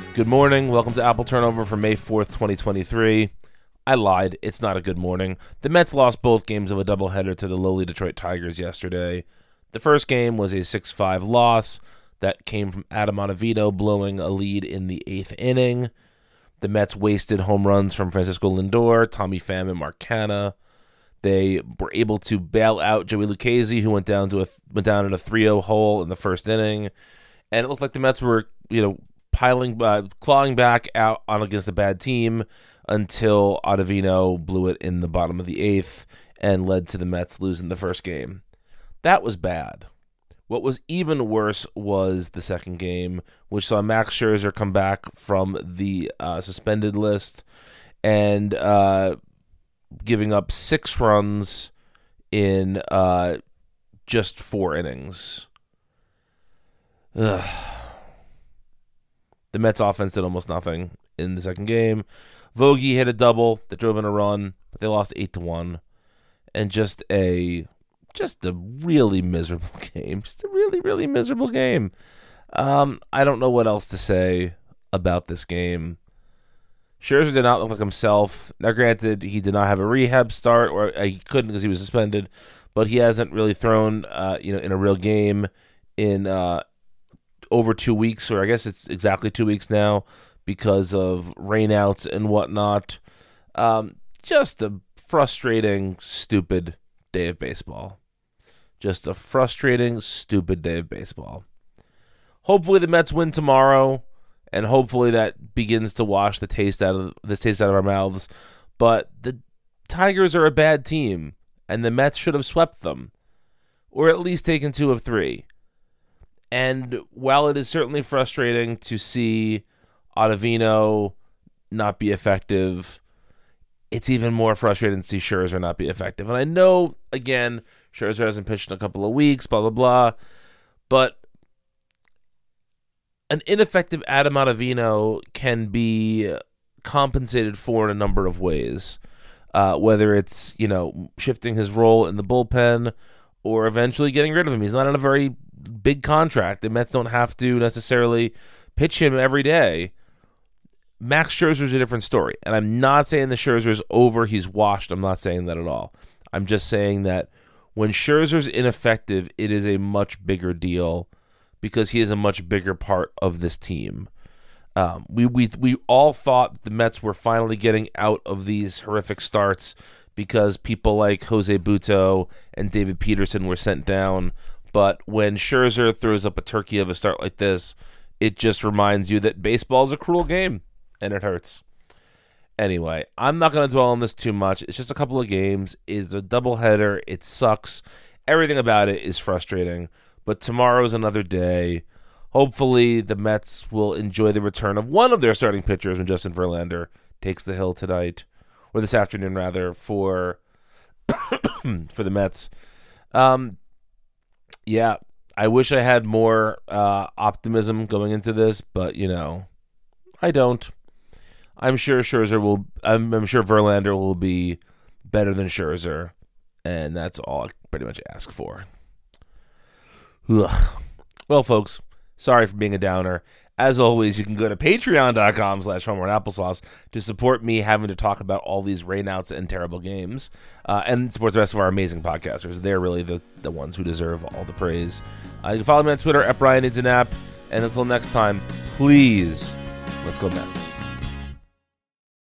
Good morning. Welcome to Apple Turnover for May 4th, 2023. I lied. It's not a good morning. The Mets lost both games of a doubleheader to the lowly Detroit Tigers yesterday. The first game was a 6-5 loss that came from Adam Ottavino blowing a lead in the 8th inning. The Mets wasted home runs from Francisco Lindor, Tommy Pham, and Mark Canha. They were able to bail out Joey Lucchesi, who went down in a 3-0 hole in the first inning. And it looked like the Mets were, clawing back out on against a bad team until Ottavino blew it in the bottom of the 8th and led to the Mets losing the first game. That was bad. What was even worse was the second game, which saw Max Scherzer come back from the suspended list and giving up 6 runs in just 4 innings. Ugh. The Mets offense did almost nothing in the second game. Vogie hit a double that drove in a run, but they lost 8-1. And just a really miserable game. Just a really, really miserable game. I don't know what else to say about this game. Scherzer did not look like himself. Now, granted, he did not have a rehab start, or he couldn't because he was suspended, but he hasn't really thrown, in a real game in over 2 weeks, or I guess it's exactly 2 weeks now because of rainouts and whatnot. Just a frustrating, stupid day of baseball. Just a frustrating, stupid day of baseball. Hopefully the Mets win tomorrow, and hopefully that begins to wash the taste out of our mouths. But the Tigers are a bad team, and the Mets should have swept them, or at least taken 2 of 3. And while it is certainly frustrating to see Ottavino not be effective, it's even more frustrating to see Scherzer not be effective. And I know, again, Scherzer hasn't pitched in a couple of weeks, blah, blah, blah, but an ineffective Adam Ottavino can be compensated for in a number of ways, whether it's, shifting his role in the bullpen or eventually getting rid of him. He's not on a very big contract. The Mets don't have to necessarily pitch him every day. Max Scherzer's a different story. And I'm not saying the Scherzer's over, he's washed. I'm not saying that at all. I'm just saying that when Scherzer's ineffective, it is a much bigger deal because he is a much bigger part of this team. We all thought the Mets were finally getting out of these horrific starts because people like Jose Butto and David Peterson were sent down. But when Scherzer throws up a turkey of a start like this, it just reminds you that baseball is a cruel game, and it hurts. Anyway, I'm not going to dwell on this too much. It's just a couple of games. It's a doubleheader. It sucks. Everything about it is frustrating. But tomorrow's another day. Hopefully, the Mets will enjoy the return of one of their starting pitchers when Justin Verlander takes the hill tonight, or this afternoon, rather, for the Mets. Yeah, I wish I had more optimism going into this, but, I don't. I'm sure Verlander will be better than Scherzer, and that's all I pretty much ask for. Ugh. Well, folks, sorry for being a downer. As always, you can go to patreon.com/homeworldapplesauce to support me having to talk about all these rainouts and terrible games, and support the rest of our amazing podcasters. They're really the ones who deserve all the praise. You can follow me on Twitter @BrianNeedsAnApp, and until next time, please, let's go Mets.